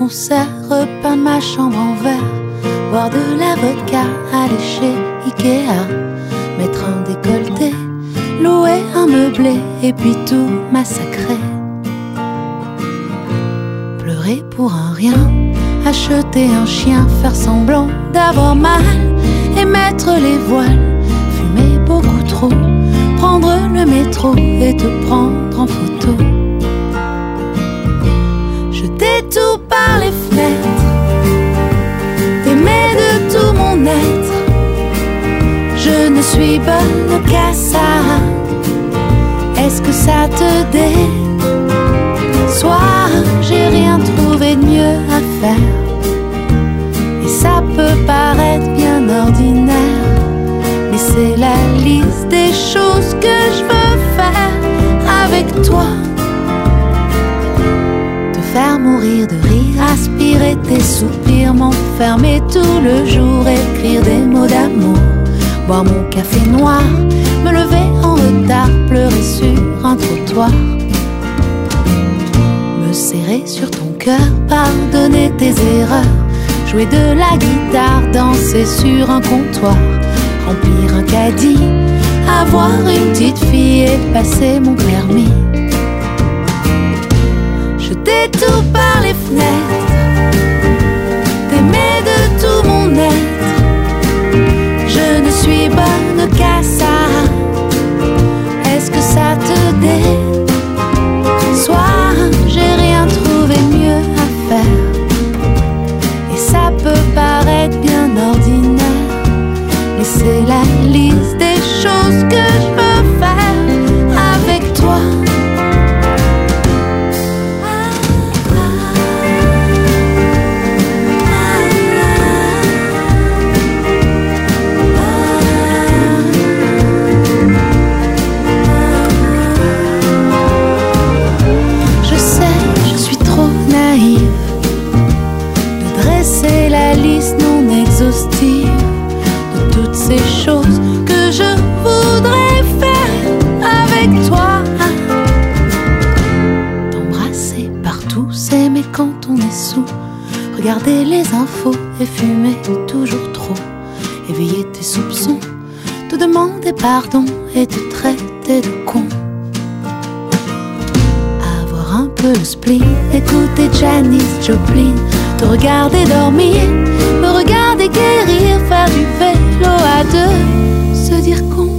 concert, repeindre ma chambre en vert, boire de la vodka, aller chez Ikea, mettre un décolleté, louer un meublé et puis tout massacrer. Pleurer pour un rien, acheter un chien, faire semblant d'avoir mal et mettre les voiles, fumer beaucoup trop, prendre le métro et te prendre en photo. Jeter tout par les fenêtres, t'aimer de tout mon être. Je ne suis bonne qu'à ça. Est-ce que ça te déçoit? J'ai rien trouvé de mieux à faire. Et ça peut paraître bien ordinaire, mais c'est la liste des choses que je veux faire avec toi. Te faire mourir de rire, aspirer tes soupirs, m'enfermer tout le jour, écrire des mots d'amour, boire mon café noir, me lever en retard, pleurer sur un trottoir, me serrer sur ton cœur, pardonner tes erreurs, jouer de la guitare, danser sur un comptoir, remplir un caddie, avoir une petite fille et passer mon permis. Jeter tout par les fenêtres, t'aimer de tout mon être. Je ne suis bonne qu'à ça. Est-ce que ça te déçoit? J'ai rien trouvé de mieux à faire. Et ça peut paraître bien ordinaire, mais c'est la liste des choses que je peux faire avec toi. Je sais, je suis trop naïve de dresser la liste non exhaustive de toutes ces choses que je voudrais faire avec toi. T'embrasser partout, s'aimer quand on est sous, regarder les infos et fumer toujours trop, éveiller tes soupçons, te demander pardon et te traiter de con. Avoir un peu le spleen, écouter Janis Joplin, te regarder dormir, me regarder guérir, faire du vélo à deux, se dire qu'on